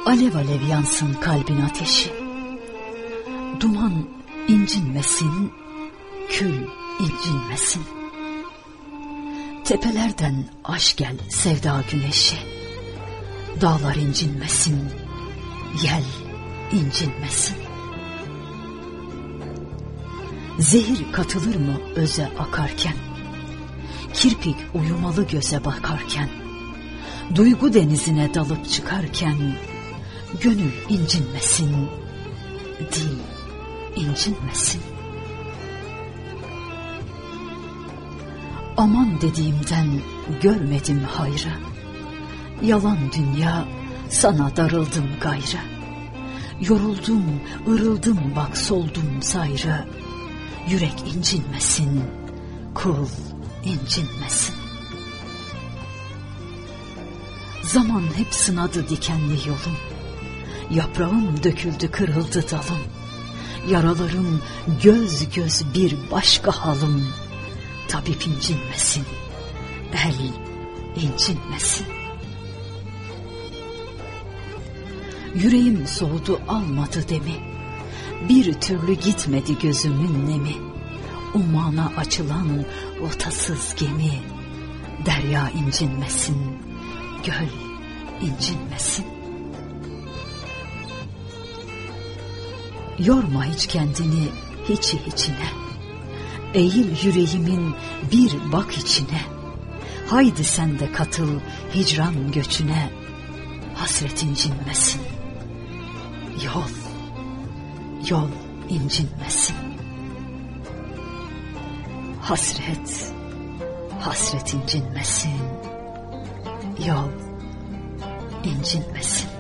Alev alev yansın kalbin ateşi. Duman incinmesin, kül incinmesin. Tepelerden aş gel sevda güneşi. Dağlar incinmesin, yel incinmesin. Zehir katılır mı öze akarken? Kirpik uyumalı göze bakarken? Duygu denizine dalıp çıkarken? Gönül incinmesin, dil incinmesin. Aman dediğimden görmedim hayrı. Yalan dünya, sana darıldım gayrı. Yoruldum, ırıldım bak soldum sayrı. Yürek incinmesin, kul incinmesin. Zaman hep sınadı dikenli yolum. Yaprağım döküldü kırıldı dalım. Yaralarım göz göz bir başka halım. Tabip incinmesin, el incinmesin. Yüreğim soğudu almadı demi. Bir türlü gitmedi gözümün nemi. Umana açılan rotasız gemi. Derya incinmesin, göl incinmesin. Yorma hiç kendini hiç içine. Eğil yüreğimin bir bak içine. Haydi sen de katıl hicran göçüne. Hasret incinmesin, yol incinmesin. Hasret incinmesin, yol incinmesin.